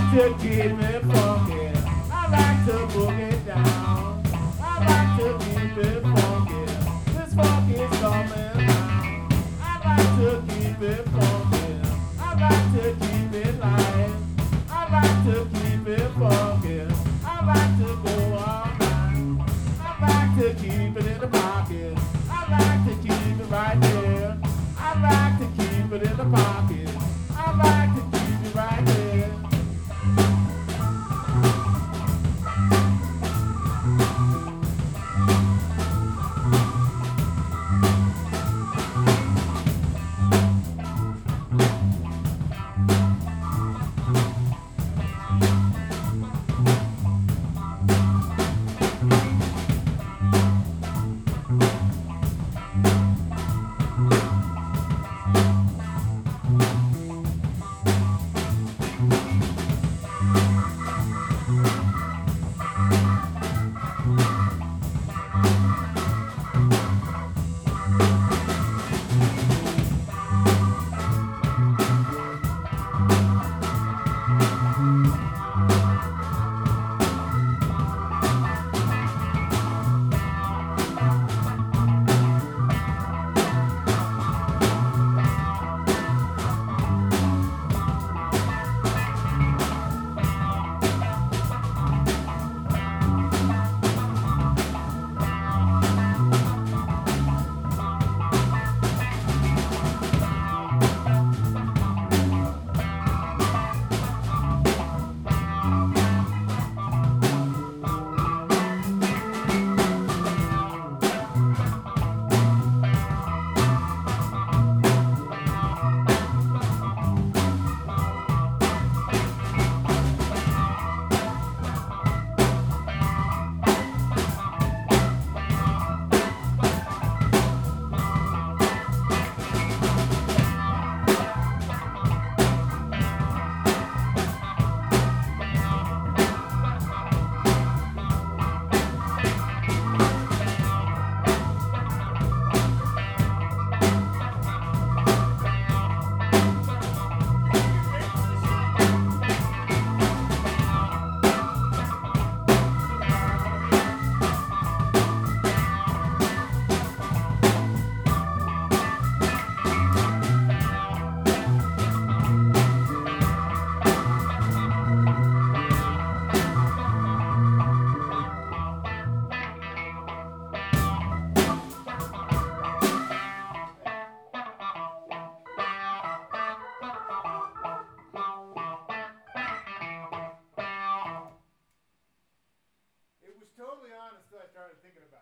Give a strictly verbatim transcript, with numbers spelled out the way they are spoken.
to keep it funky. I like to boogie down. I like to keep it funky. This funk is coming down. I like to keep it funky. I like to keep it light. I like to keep it funky. I like to go all night. I like to keep it in the pocket. I like to keep it right there. I like to keep it in the pocket. I like to keep it right there. Totally honest, I started thinking about it.